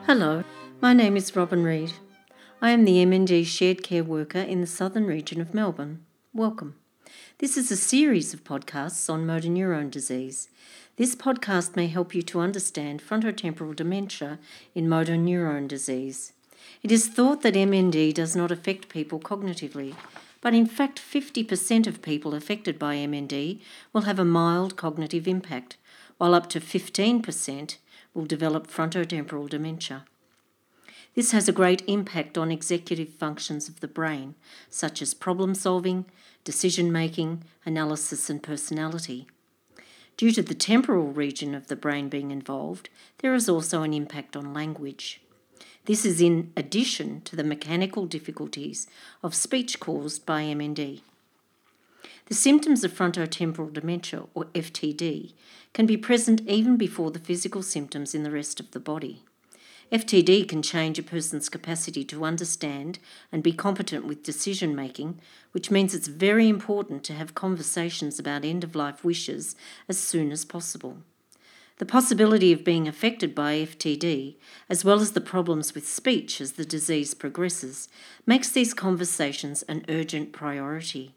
Hello, my name is Robin Reid. I am the MND Shared Care Worker in the Southern region of Melbourne. Welcome. This is a series of podcasts on motor neurone disease. This podcast may help you to understand frontotemporal dementia in motor neurone disease. It is thought that MND does not affect people cognitively, but in fact 50% of people affected by MND will have a mild cognitive impact, while up to 15% will develop frontotemporal dementia. This has a great impact on executive functions of the brain, such as problem solving, decision-making, analysis and personality. Due to the temporal region of the brain being involved, there is also an impact on language. This is in addition to the mechanical difficulties of speech caused by MND. The symptoms of frontotemporal dementia, or FTD, can be present even before the physical symptoms in the rest of the body. FTD can change a person's capacity to understand and be competent with decision-making, which means it's very important to have conversations about end-of-life wishes as soon as possible. The possibility of being affected by FTD, as well as the problems with speech as the disease progresses, makes these conversations an urgent priority.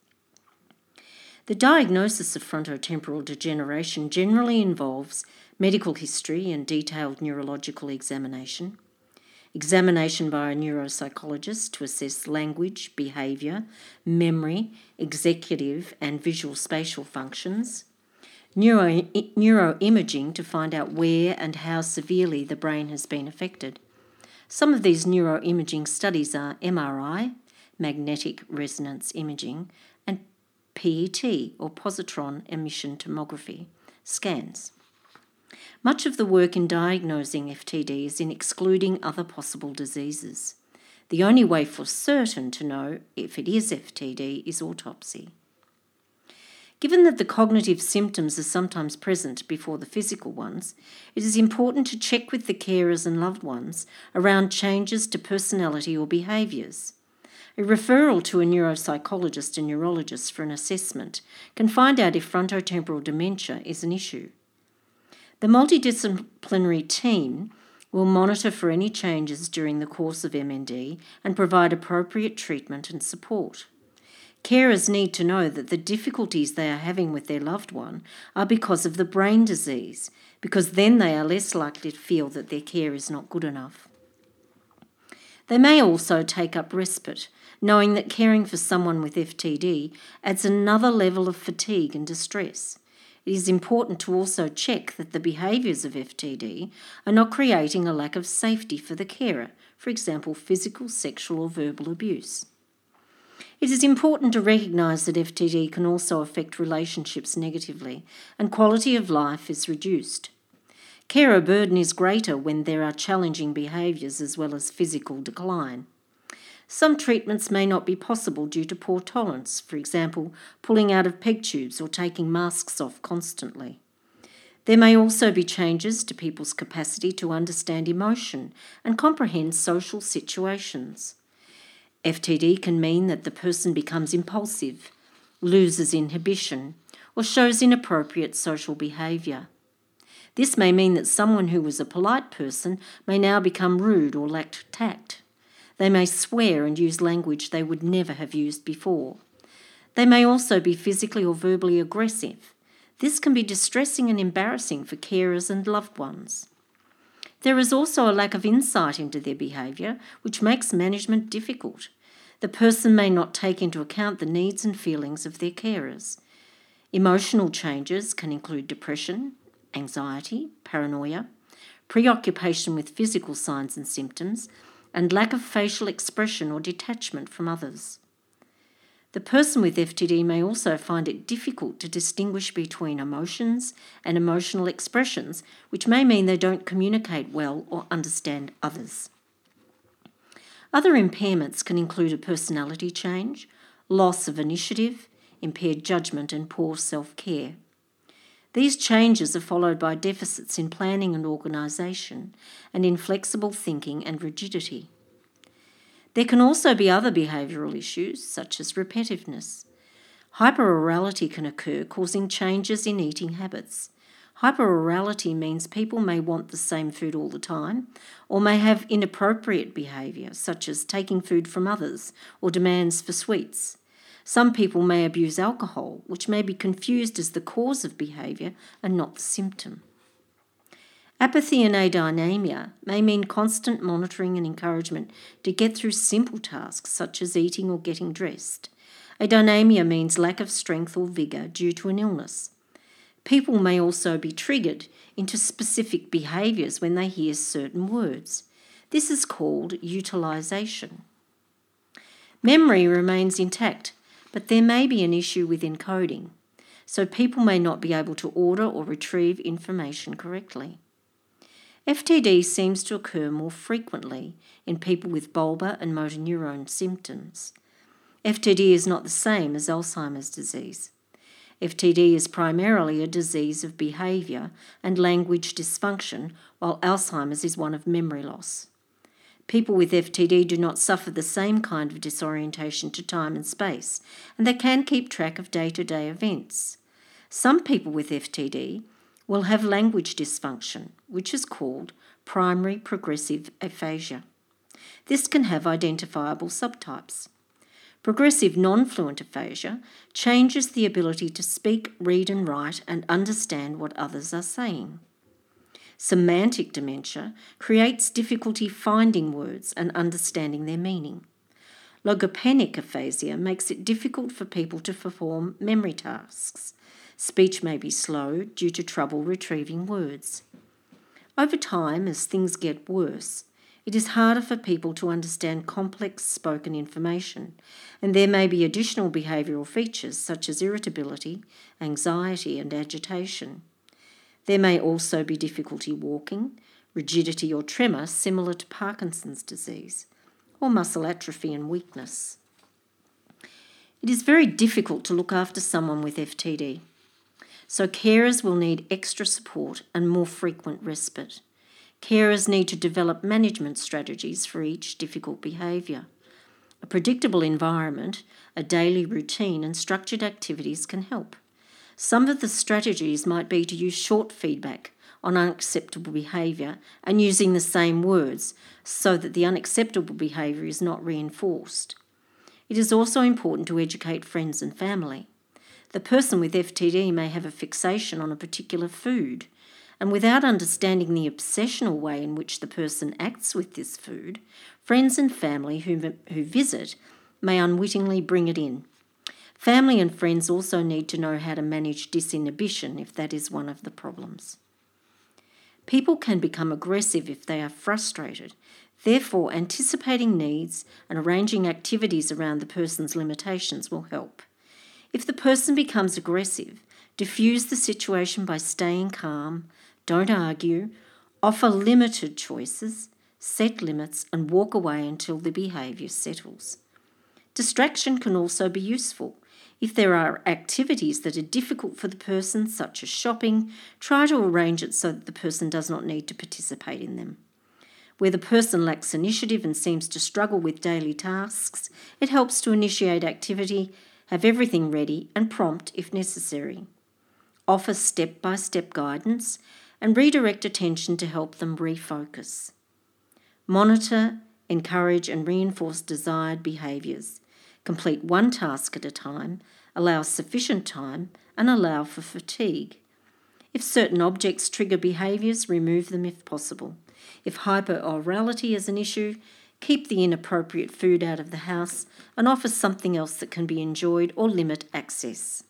The diagnosis of frontotemporal degeneration generally involves medical history and detailed neurological examination by a neuropsychologist to assess language, behaviour, memory, executive and visual spatial functions, neuroimaging to find out where and how severely the brain has been affected. Some of these neuroimaging studies are MRI, magnetic resonance imaging, and PET, or positron emission tomography, scans. Much of the work in diagnosing FTD is in excluding other possible diseases. The only way for certain to know if it is FTD is autopsy. Given that the cognitive symptoms are sometimes present before the physical ones, it is important to check with the carers and loved ones around changes to personality or behaviours. A referral to a neuropsychologist and neurologist for an assessment can find out if frontotemporal dementia is an issue. The multidisciplinary team will monitor for any changes during the course of MND and provide appropriate treatment and support. Carers need to know that the difficulties they are having with their loved one are because of the brain disease, because then they are less likely to feel that their care is not good enough. They may also take up respite, knowing that caring for someone with FTD adds another level of fatigue and distress. It is important to also check that the behaviours of FTD are not creating a lack of safety for the carer, for example, physical, sexual or verbal abuse. It is important to recognise that FTD can also affect relationships negatively and quality of life is reduced. Carer burden is greater when there are challenging behaviours as well as physical decline. Some treatments may not be possible due to poor tolerance, for example, pulling out of peg tubes or taking masks off constantly. There may also be changes to people's capacity to understand emotion and comprehend social situations. FTD can mean that the person becomes impulsive, loses inhibition, or shows inappropriate social behaviour. This may mean that someone who was a polite person may now become rude or lack tact. They may swear and use language they would never have used before. They may also be physically or verbally aggressive. This can be distressing and embarrassing for carers and loved ones. There is also a lack of insight into their behaviour, which makes management difficult. The person may not take into account the needs and feelings of their carers. Emotional changes can include depression, anxiety, paranoia, preoccupation with physical signs and symptoms, and lack of facial expression or detachment from others. The person with FTD may also find it difficult to distinguish between emotions and emotional expressions, which may mean they don't communicate well or understand others. Other impairments can include a personality change, loss of initiative, impaired judgment, and poor self-care. These changes are followed by deficits in planning and organisation and inflexible thinking and rigidity. There can also be other behavioural issues, such as repetitiveness. Hyperorality can occur, causing changes in eating habits. Hyperorality means people may want the same food all the time, or may have inappropriate behaviour, such as taking food from others or demands for sweets. Some people may abuse alcohol, which may be confused as the cause of behaviour and not the symptom. Apathy and adynamia may mean constant monitoring and encouragement to get through simple tasks such as eating or getting dressed. Adynamia means lack of strength or vigour due to an illness. People may also be triggered into specific behaviours when they hear certain words. This is called utilisation. Memory remains intact, but there may be an issue with encoding, so people may not be able to order or retrieve information correctly. FTD seems to occur more frequently in people with bulbar and motor neuron symptoms. FTD is not the same as Alzheimer's disease. FTD is primarily a disease of behaviour and language dysfunction, while Alzheimer's is one of memory loss. People with FTD do not suffer the same kind of disorientation to time and space, and they can keep track of day-to-day events. Some people with FTD will have language dysfunction, which is called primary progressive aphasia. This can have identifiable subtypes. Progressive non-fluent aphasia changes the ability to speak, read and write and understand what others are saying. Semantic dementia creates difficulty finding words and understanding their meaning. Logopenic aphasia makes it difficult for people to perform memory tasks. Speech may be slow due to trouble retrieving words. Over time, as things get worse, it is harder for people to understand complex spoken information, and there may be additional behavioural features such as irritability, anxiety and agitation. There may also be difficulty walking, rigidity or tremor similar to Parkinson's disease, or muscle atrophy and weakness. It is very difficult to look after someone with FTD, so carers will need extra support and more frequent respite. Carers need to develop management strategies for each difficult behaviour. A predictable environment, a daily routine and structured activities can help. Some of the strategies might be to use short feedback on unacceptable behaviour and using the same words so that the unacceptable behaviour is not reinforced. It is also important to educate friends and family. The person with FTD may have a fixation on a particular food, and without understanding the obsessional way in which the person acts with this food, friends and family who visit may unwittingly bring it in. Family and friends also need to know how to manage disinhibition if that is one of the problems. People can become aggressive if they are frustrated. Therefore, anticipating needs and arranging activities around the person's limitations will help. If the person becomes aggressive, diffuse the situation by staying calm, don't argue, offer limited choices, set limits and walk away until the behaviour settles. Distraction can also be useful. If there are activities that are difficult for the person, such as shopping, try to arrange it so that the person does not need to participate in them. Where the person lacks initiative and seems to struggle with daily tasks, it helps to initiate activity, have everything ready and prompt if necessary. Offer step-by-step guidance and redirect attention to help them refocus. Monitor, encourage and reinforce desired behaviours. Complete one task at a time, allow sufficient time and allow for fatigue. If certain objects trigger behaviours, remove them if possible. If hyperorality is an issue, keep the inappropriate food out of the house and offer something else that can be enjoyed or limit access.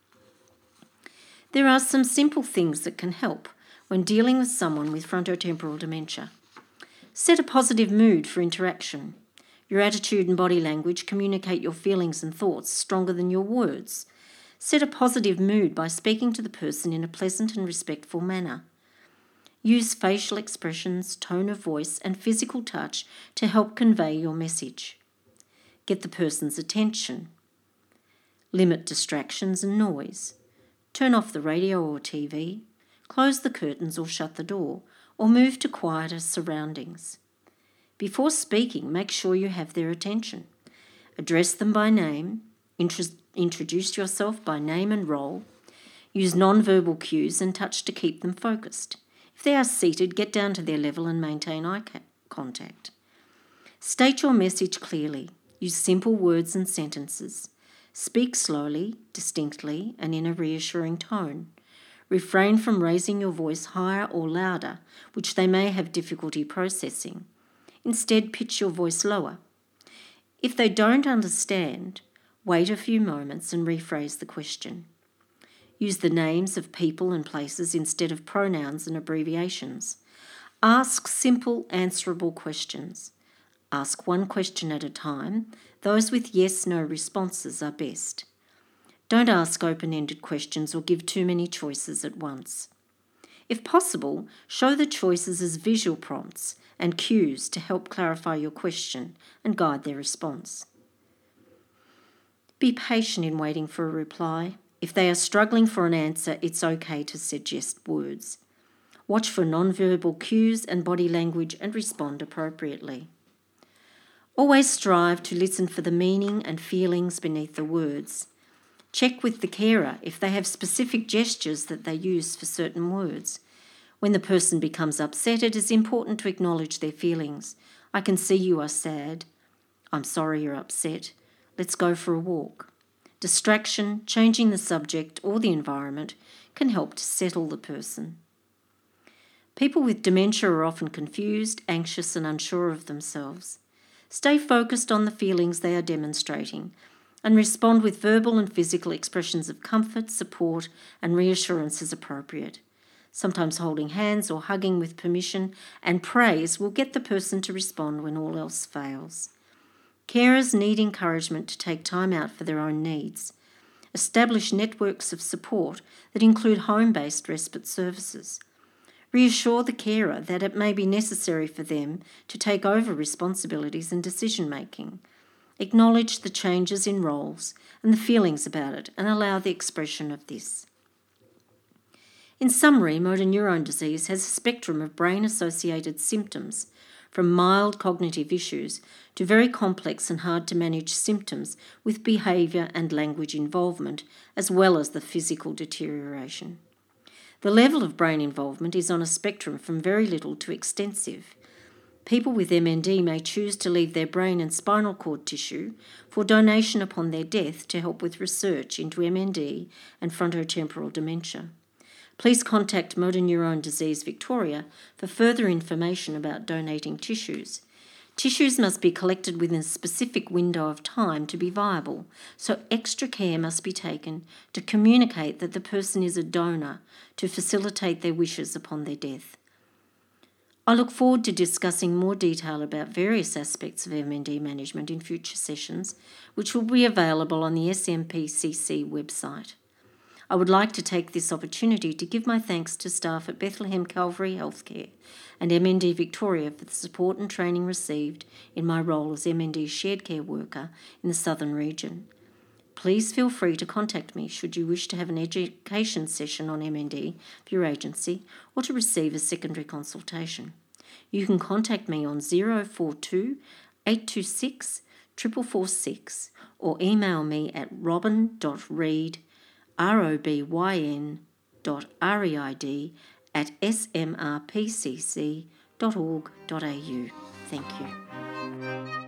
There are some simple things that can help when dealing with someone with frontotemporal dementia. Set a positive mood for interaction. Your attitude and body language communicate your feelings and thoughts stronger than your words. Set a positive mood by speaking to the person in a pleasant and respectful manner. Use facial expressions, tone of voice and physical touch to help convey your message. Get the person's attention. Limit distractions and noise. Turn off the radio or TV. Close the curtains or shut the door, or move to quieter surroundings. Before speaking, make sure you have their attention. Address them by name. Introduce yourself by name and role. Use non-verbal cues and touch to keep them focused. If they are seated, get down to their level and maintain eye contact. State your message clearly. Use simple words and sentences. Speak slowly, distinctly, and in a reassuring tone. Refrain from raising your voice higher or louder, which they may have difficulty processing. Instead, pitch your voice lower. If they don't understand, wait a few moments and rephrase the question. Use the names of people and places instead of pronouns and abbreviations. Ask simple, answerable questions. Ask one question at a time. Those with yes/no responses are best. Don't ask open-ended questions or give too many choices at once. If possible, show the choices as visual prompts and cues to help clarify your question and guide their response. Be patient in waiting for a reply. If they are struggling for an answer, it's okay to suggest words. Watch for non-verbal cues and body language and respond appropriately. Always strive to listen for the meaning and feelings beneath the words. Check with the carer if they have specific gestures that they use for certain words. When the person becomes upset, it is important to acknowledge their feelings. I can see you are sad. I'm sorry you're upset. Let's go for a walk. Distraction, changing the subject or the environment can help to settle the person. People with dementia are often confused, anxious, and unsure of themselves. Stay focused on the feelings they are demonstrating and respond with verbal and physical expressions of comfort, support, and reassurance as appropriate. Sometimes holding hands or hugging with permission and praise will get the person to respond when all else fails. Carers need encouragement to take time out for their own needs. Establish networks of support that include home-based respite services. Reassure the carer that it may be necessary for them to take over responsibilities and decision-making. Acknowledge the changes in roles and the feelings about it and allow the expression of this. In summary, motor neurone disease has a spectrum of brain-associated symptoms, from mild cognitive issues to very complex and hard-to-manage symptoms with behaviour and language involvement, as well as the physical deterioration. The level of brain involvement is on a spectrum from very little to extensive. People with MND may choose to leave their brain and spinal cord tissue for donation upon their death to help with research into MND and frontotemporal dementia. Please contact Motor Neurone Disease Victoria for further information about donating tissues. Tissues must be collected within a specific window of time to be viable, so extra care must be taken to communicate that the person is a donor to facilitate their wishes upon their death. I look forward to discussing more detail about various aspects of MND management in future sessions, which will be available on the SMPCC website. I would like to take this opportunity to give my thanks to staff at Bethlehem Calvary Healthcare and MND Victoria for the support and training received in my role as MND shared care worker in the southern region. Please feel free to contact me should you wish to have an education session on MND for your agency or to receive a secondary consultation. You can contact me on 042 826 4446 or email me at robyn.reid@smrpcc.org.au. Thank you.